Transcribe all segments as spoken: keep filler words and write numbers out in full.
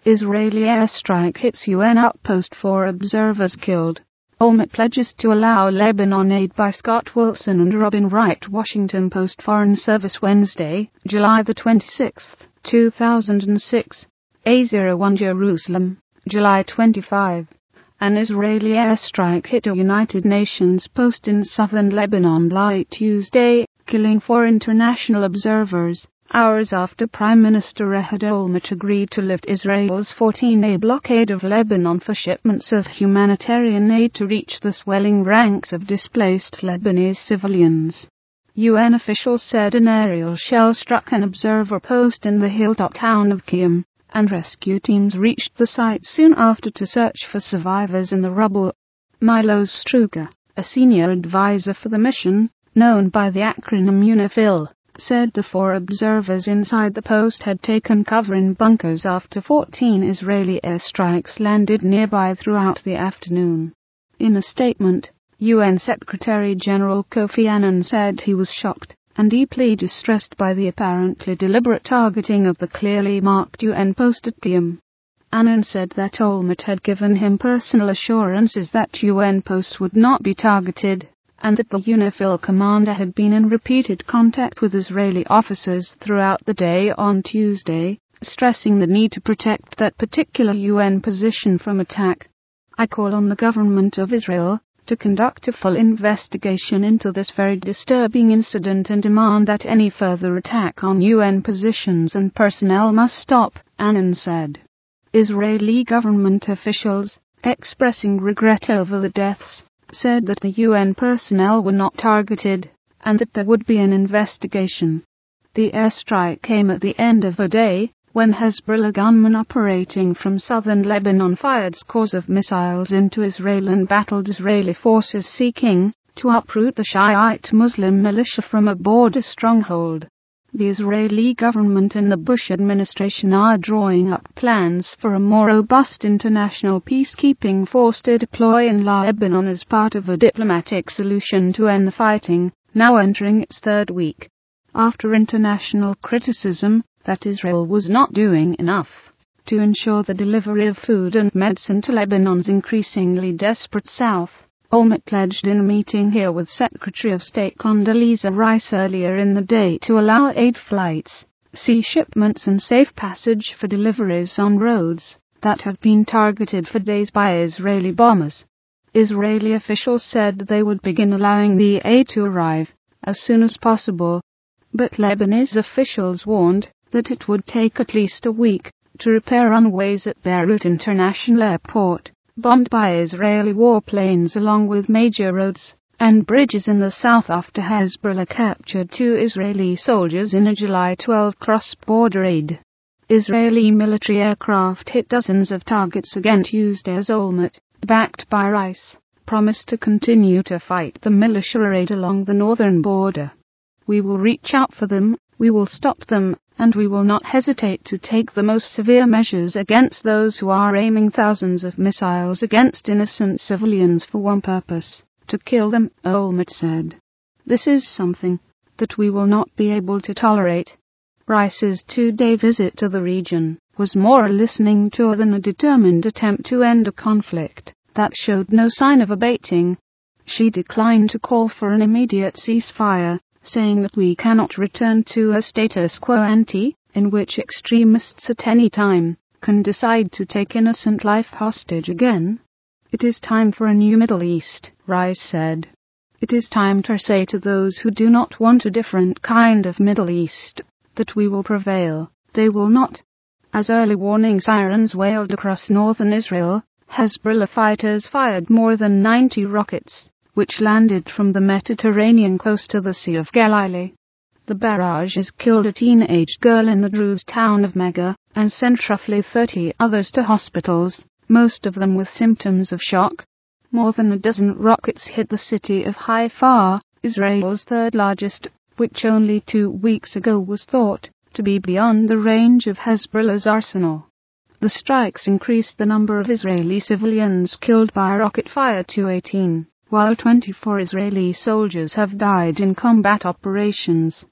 Israeli airstrike hits U N outpost, four observers killed. Olmert pledges to allow Lebanon aid by Scott Wilson and Robin Wright. Washington Post. Foreign Service Wednesday, July the twenty-sixth, two thousand six. A zero one Jerusalem, July twenty-fifth. An Israeli airstrike hit a United Nations post in southern Lebanon late Tuesday, killing four international observers, hours after Prime Minister Ehud Olmert agreed to lift Israel's fourteen-day blockade of Lebanon for shipments of humanitarian aid to reach the swelling ranks of displaced Lebanese civilians. U N officials said an aerial shell struck an observer post in the hilltop town of Qiyam, and rescue teams reached the site soon after to search for survivors in the rubble. Milo Struga, a senior advisor for the mission, known by the acronym UNIFIL, said the four observers inside the post had taken cover in bunkers after fourteen Israeli airstrikes landed nearby throughout the afternoon. In a statement, U N Secretary-General Kofi Annan said he was shocked and deeply distressed by the apparently deliberate targeting of the clearly marked U N post at Qiyam. Annan said that Olmert had given him personal assurances that U N posts would not be targeted, and that the UNIFIL commander had been in repeated contact with Israeli officers throughout the day on Tuesday, stressing the need to protect that particular U N position from attack. I call on the government of Israel to conduct a full investigation into this very disturbing incident and demand that any further attack on U N positions and personnel must stop, Annan said. Israeli government officials, expressing regret over the deaths, said that the U N personnel were not targeted, and that there would be an investigation. The airstrike came at the end of a day, when Hezbollah gunmen operating from southern Lebanon fired scores of missiles into Israel and battled Israeli forces seeking to uproot the Shiite Muslim militia from a border stronghold. The Israeli government and the Bush administration are drawing up plans for a more robust international peacekeeping force to deploy in Lebanon as part of a diplomatic solution to end the fighting, now entering its third week. After international criticism that Israel was not doing enough to ensure the delivery of food and medicine to Lebanon's increasingly desperate south, Olmert pledged in a meeting here with Secretary of State Condoleezza Rice earlier in the day to allow aid flights, sea shipments and safe passage for deliveries on roads that have been targeted for days by Israeli bombers. Israeli officials said they would begin allowing the aid to arrive as soon as possible, but Lebanese officials warned that it would take at least a week to repair runways at Beirut International Airport, bombed by Israeli warplanes along with major roads and bridges in the south after Hezbollah captured two Israeli soldiers in a July twelfth cross-border raid. Israeli military aircraft hit dozens of targets again Tuesday as Olmert, backed by Rice, promised to continue to fight the militia raid along the northern border. We will reach out for them, we will stop them, and we will not hesitate to take the most severe measures against those who are aiming thousands of missiles against innocent civilians for one purpose, to kill them, Olmert said. This is something that we will not be able to tolerate. Rice's two-day visit to the region was more a listening tour than a determined attempt to end a conflict that showed no sign of abating. She declined to call for an immediate ceasefire, saying that we cannot return to a status quo ante, in which extremists at any time can decide to take innocent life hostage again. It is time for a new Middle East, Rice said. It is time to say to those who do not want a different kind of Middle East that we will prevail. They will not. As early warning sirens wailed across northern Israel, Hezbollah fighters fired more than ninety rockets, which landed from the Mediterranean coast to the Sea of Galilee. The barrages killed a teenage girl in the Druze town of Mega, and sent roughly thirty others to hospitals, most of them with symptoms of shock. More than a dozen rockets hit the city of Haifa, Israel's third largest, which only two weeks ago was thought to be beyond the range of Hezbollah's arsenal. The strikes increased the number of Israeli civilians killed by rocket fire to eighteen. While twenty-four Israeli soldiers have died in combat operations.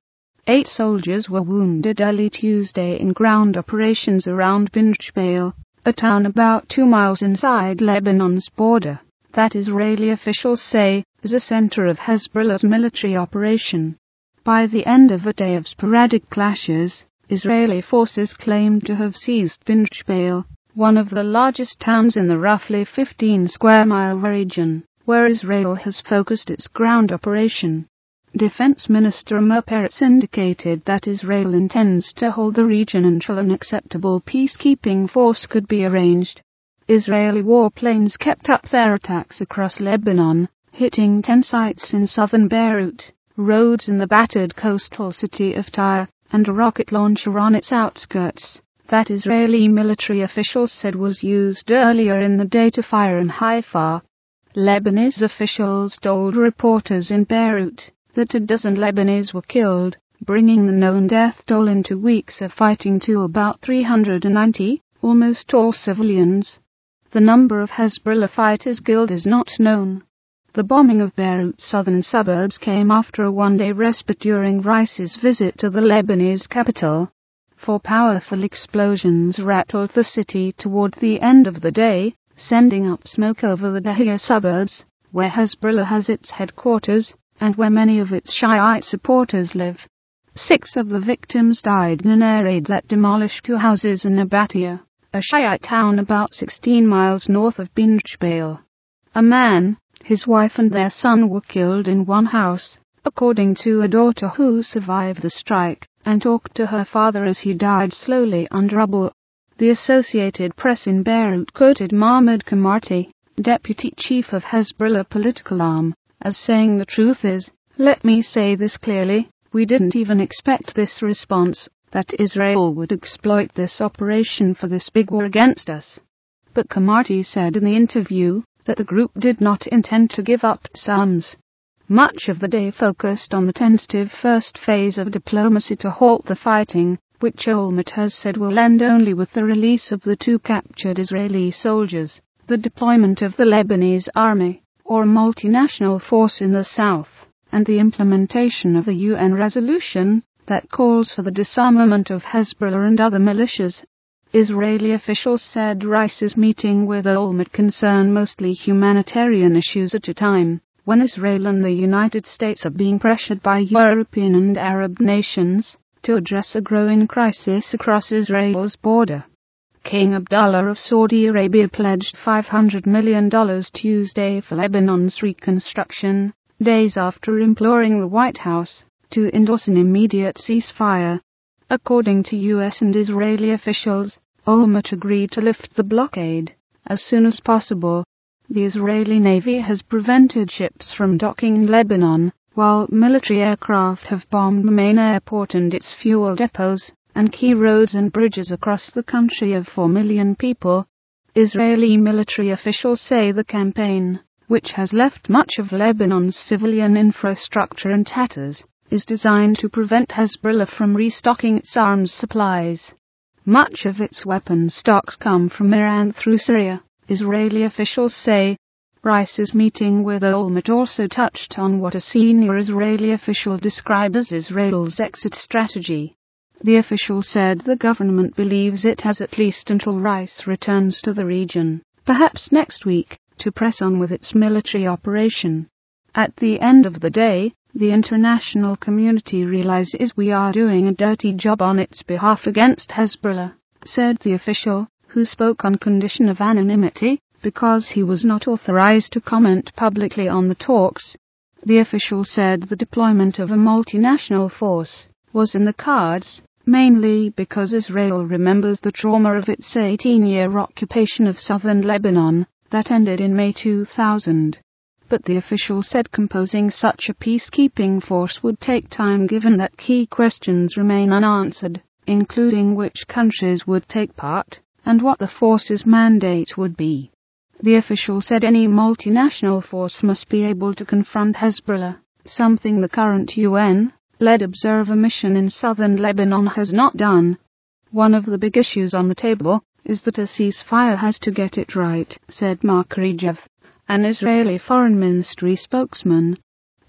Eight soldiers were wounded early Tuesday in ground operations around Bin Jbeil, a town about two miles inside Lebanon's border, that Israeli officials say is a center of Hezbollah's military operation. By the end of a day of sporadic clashes, Israeli forces claimed to have seized Bin Jbeil, one of the largest towns in the roughly fifteen square mile region, where Israel has focused its ground operation. Defense Minister Amir Peretz indicated that Israel intends to hold the region until an acceptable peacekeeping force could be arranged. Israeli warplanes kept up their attacks across Lebanon, hitting ten sites in southern Beirut, roads in the battered coastal city of Tyre, and a rocket launcher on its outskirts, that Israeli military officials said was used earlier in the day to fire in Haifa. Lebanese officials told reporters in Beirut that a dozen Lebanese were killed, bringing the known death toll in two weeks of fighting to about three hundred ninety, almost all civilians. The number of Hezbollah fighters killed is not known. The bombing of Beirut's southern suburbs came after a one-day respite during Rice's visit to the Lebanese capital. Four powerful explosions rattled the city toward the end of the day, sending up smoke over the Dahia suburbs, where Hezbollah has its headquarters, and where many of its Shiite supporters live. Six of the victims died in an air raid that demolished two houses in Nabatia, a Shiite town about sixteen miles north of Bin Jbeil. A man, his wife and their son were killed in one house, according to a daughter who survived the strike and talked to her father as he died slowly under rubble. The Associated Press in Beirut quoted Mahmoud Kamarti, deputy chief of Hezbollah political arm, as saying, "The truth is, let me say this clearly, we didn't even expect this response, that Israel would exploit this operation for this big war against us." But Kamarti said in the interview that the group did not intend to give up Psalms. Much of the day focused on the tentative first phase of diplomacy to halt the fighting, which Olmert has said will end only with the release of the two captured Israeli soldiers, the deployment of the Lebanese army, or a multinational force in the south, and the implementation of a U N resolution that calls for the disarmament of Hezbollah and other militias. Israeli officials said Rice's meeting with Olmert concerned mostly humanitarian issues at a time when Israel and the United States are being pressured by European and Arab nations to address a growing crisis across Israel's border. King Abdullah of Saudi Arabia pledged five hundred million dollars Tuesday for Lebanon's reconstruction, days after imploring the White House to endorse an immediate ceasefire. According to U S and Israeli officials, Olmert agreed to lift the blockade as soon as possible. The Israeli Navy has prevented ships from docking in Lebanon, while military aircraft have bombed the main airport and its fuel depots, and key roads and bridges across the country of four million people. Israeli military officials say the campaign, which has left much of Lebanon's civilian infrastructure in tatters, is designed to prevent Hezbollah from restocking its arms supplies. Much of its weapon stocks come from Iran through Syria, Israeli officials say. Rice's meeting with Olmert also touched on what a senior Israeli official described as Israel's exit strategy. The official said the government believes it has at least until Rice returns to the region, perhaps next week, to press on with its military operation. At the end of the day, the international community realizes we are doing a dirty job on its behalf against Hezbollah, said the official, who spoke on condition of anonymity, because he was not authorized to comment publicly on the talks. The official said the deployment of a multinational force was in the cards, mainly because Israel remembers the trauma of its eighteen-year occupation of southern Lebanon that ended in May two thousand. But the official said composing such a peacekeeping force would take time given that key questions remain unanswered, including which countries would take part, and what the force's mandate would be. The official said any multinational force must be able to confront Hezbollah, something the current U N-led observer mission in southern Lebanon has not done. One of the big issues on the table is that a ceasefire has to get it right, said Mark Regev, an Israeli Foreign Ministry spokesman.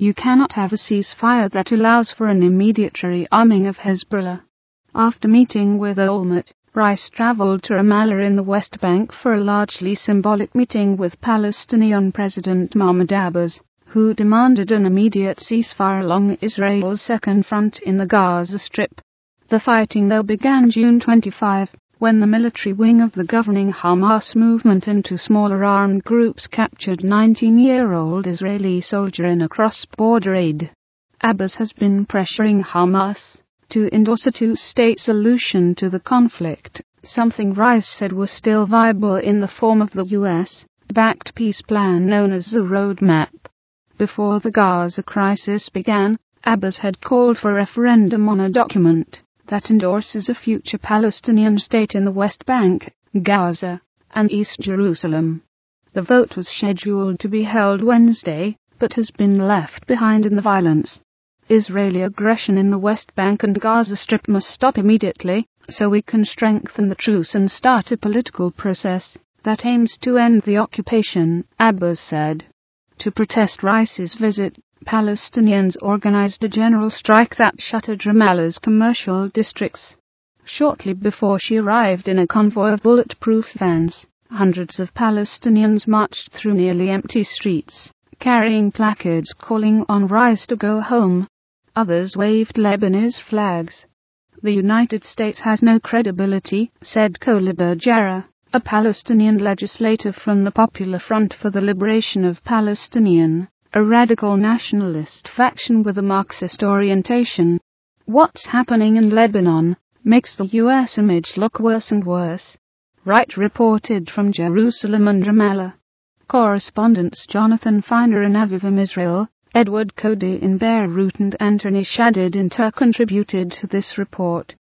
You cannot have a ceasefire that allows for an immediate rearming of Hezbollah. After meeting with Olmert, Rice travelled to Ramallah in the West Bank for a largely symbolic meeting with Palestinian President Mahmoud Abbas, who demanded an immediate ceasefire along Israel's second front in the Gaza Strip. The fighting though began June twenty-fifth, when the military wing of the governing Hamas movement and two smaller armed groups captured nineteen-year-old Israeli soldier in a cross-border raid. Abbas has been pressuring Hamas to endorse a two-state solution to the conflict, something Rice said was still viable in the form of the U S-backed peace plan known as the Roadmap. Before the Gaza crisis began, Abbas had called for a referendum on a document that endorses a future Palestinian state in the West Bank, Gaza, and East Jerusalem. The vote was scheduled to be held Wednesday, but has been left behind in the violence. Israeli aggression in the West Bank and Gaza Strip must stop immediately, so we can strengthen the truce and start a political process that aims to end the occupation, Abbas said. To protest Rice's visit, Palestinians organized a general strike that shuttered Ramallah's commercial districts. Shortly before she arrived in a convoy of bulletproof vans, hundreds of Palestinians marched through nearly empty streets, carrying placards calling on Rice to go home. Others waved Lebanese flags. The United States has no credibility, said Khalida Jarrah, a Palestinian legislator from the Popular Front for the Liberation of Palestinian, a radical nationalist faction with a Marxist orientation. What's happening in Lebanon makes the U S image look worse and worse. Wright reported from Jerusalem and Ramallah. Correspondents Jonathan Feiner in Avivim, Israel, Edward Cody in Beirut and Anthony Shadid in Tur contributed to this report.